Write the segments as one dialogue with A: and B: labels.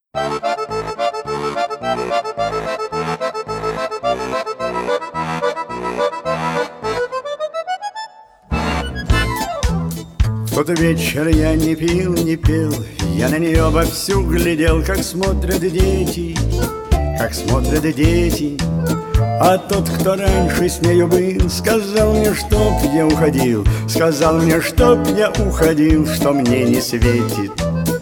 A: В тот вечер я не пил, не пел, я на нее вовсю глядел, как смотрят дети, как смотрят дети. А тот, кто раньше с нею был, сказал мне, чтоб я уходил, сказал мне, чтоб я уходил, что мне не светит.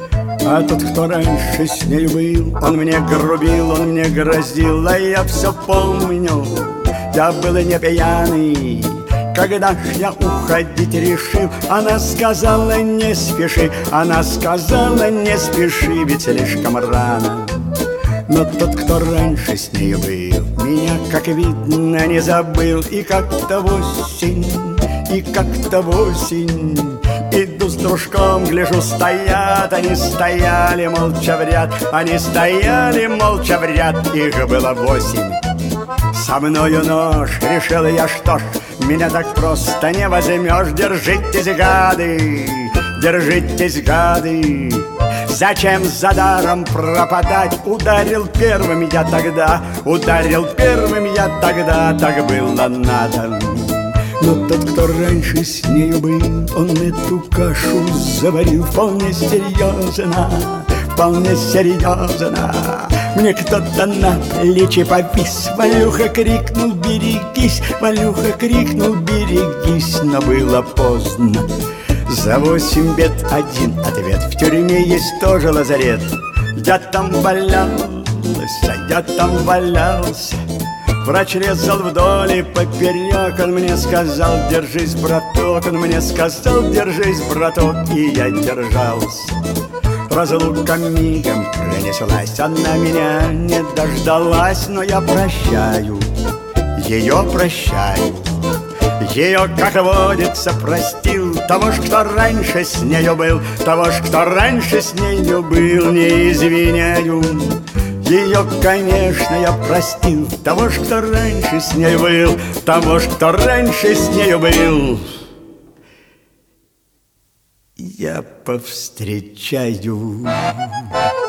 A: А тот, кто раньше с нею был, он мне грубил, он мне грозил, а я все помню, я был не пьяный. Когда ж я уходить решил, она сказала, не спеши, она сказала, не спеши, ведь слишком рано. Но тот, кто раньше с нею был, меня, как видно, не забыл. И как-то в осень, и как-то в осень иду с дружком, гляжу, стоят, они стояли молча в ряд, они стояли молча в ряд, их было 8. Со мною нож, решил я, что ж, меня так просто не возьмешь. Держитесь, гады, держитесь, гады. Зачем за даром пропадать? Ударил первым я тогда, ударил первым я тогда, так было надо. Но тот, кто раньше с нею был, он эту кашу заварил вполне серьезно, вполне серьезно. Мне кто-то на плечи повис, Валюха крикнул, берегись, Валюха крикнул, берегись, но было поздно. За 8 бед один ответ, в тюрьме есть тоже лазарет. Я там валялся, я там валялся. Врач резал вдоль и поперек, он мне сказал, держись, браток, он мне сказал, держись, браток, и я держался. Разлука мигом пронеслась, она меня не дождалась, но я прощаю, ее прощаю. Ее, как водится, простил, того ж, кто раньше с нею был, того ж, кто раньше с нею был, не извиняю. Ее, конечно, я простил, того ж, кто раньше с нею был, того ж, кто раньше с нею был, я повстречаю.